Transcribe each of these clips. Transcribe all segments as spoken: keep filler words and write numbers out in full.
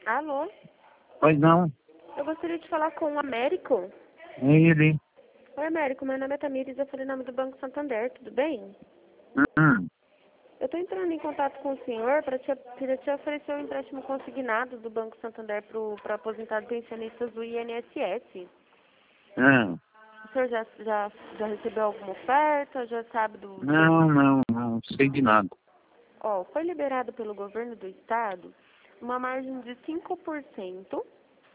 Alô? Pois não, Eu gostaria de falar com o Américo. é ele. Oi, Américo. Meu nome é Tamires, eu falei em nome do Banco Santander, tudo bem? Hum, Eu estou entrando em contato com o senhor para te, pra te oferecer um empréstimo consignado do Banco Santander para aposentados e pensionistas do I N S S. hum. O senhor já, já, já recebeu alguma oferta? Já sabe do... do... Não, não, não sei de nada. Ó, foi liberado pelo governo do estado uma margem de cinco por cento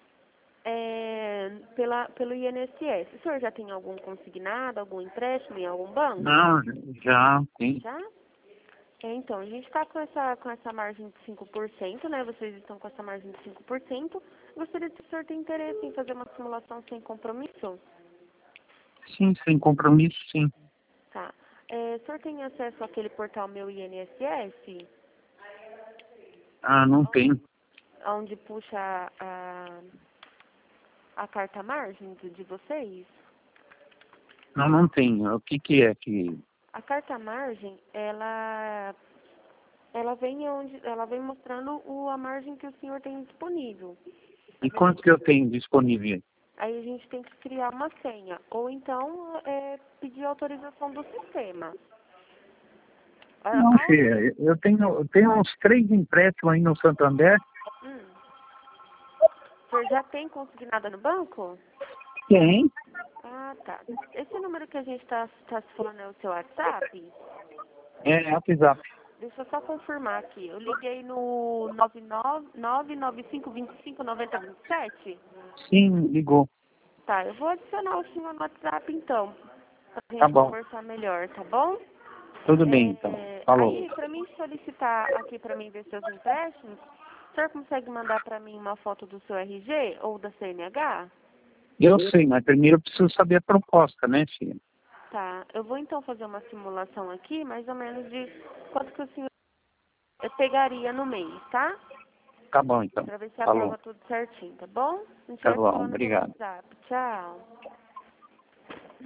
é, pela, pelo I N S S. O senhor já tem algum consignado, algum empréstimo em algum banco? Não, já, sim. Já? É, então, a gente está com essa, com essa margem de cinco por cento, né? Vocês estão com essa margem de cinco por cento. Gostaria de o senhor ter interesse em fazer uma simulação sem compromisso? Sim, sem compromisso, sim. Tá. É, o senhor tem acesso àquele portal Meu I N S S? Ah, não tem. Onde puxa a, a carta margem de, de vocês? Não, não tem. O que que é que... A carta margem, ela, ela, vem onde, ela vem mostrando o, a margem que o senhor tem disponível. E quanto que eu tenho disponível? Aí a gente tem que criar uma senha, ou então é, pedir autorização do sistema. Ah, Não, ao- filha, eu tenho, eu tenho uns três empréstimos aí no Santander. hum, o senhor já tem consignada no banco? Tem. Ah, tá. Esse número que a gente está tá se falando é o seu WhatsApp? É, WhatsApp. Deixa eu só confirmar aqui. Eu liguei no nove nove nove cinco dois cinco nove zero dois sete? Sim, ligou. Tá, eu vou adicionar o senhor no WhatsApp então, pra Tá gente bom. conversar melhor, tá bom? Tudo bem, então. É, Falou. aí, pra mim solicitar aqui pra mim ver seus empréstimos, o senhor consegue mandar pra mim uma foto do seu R G ou da C N H? Eu sei, mas primeiro eu preciso saber a proposta, né, filha? Tá, eu vou então fazer uma simulação aqui, mais ou menos de quanto que o senhor pegaria no mês, tá? Tá bom, então. Pra ver se Falou. aprova tudo certinho, tá bom? A gente Tá vai bom, falando pelo obrigado. WhatsApp. Tchau.